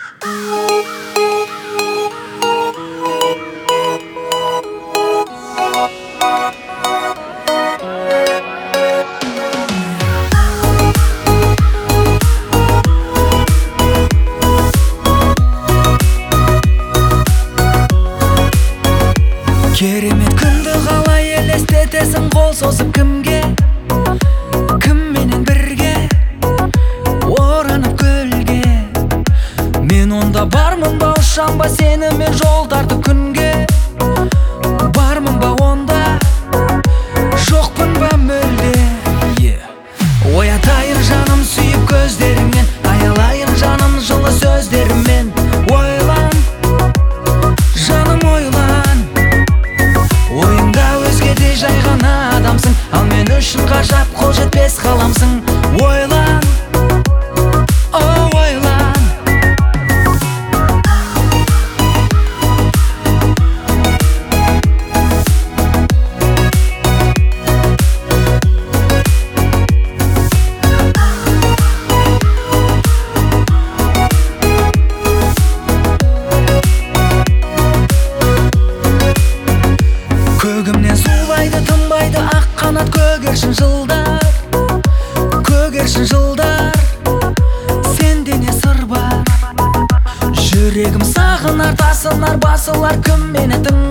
Керемет күнді қалай елестетесің, қол созып кімге, кімменен бірге оранып гүлге. Мен онда бармын ба, ұшам ба сенімен жолдарды күнге, бармын ба онда, жоқпын ба мүлде. Оятайын жаным сүйіп көздеріңнен, аялайын жаным жылы сөздеріммен. Ойлан, жаным ойлан, ойыңда өзгедей жай ғана адамсың, ал мен үшін ғажап қол жетпес ғаламсың. Ойлан, о ойлан. Көгімнен зулайды, тынбайды ақ қанат, көгершін жылдар, көгершін жылдар. Сенде не сыр бар? Жүрегім сағынар, тасынар, басылар кім мені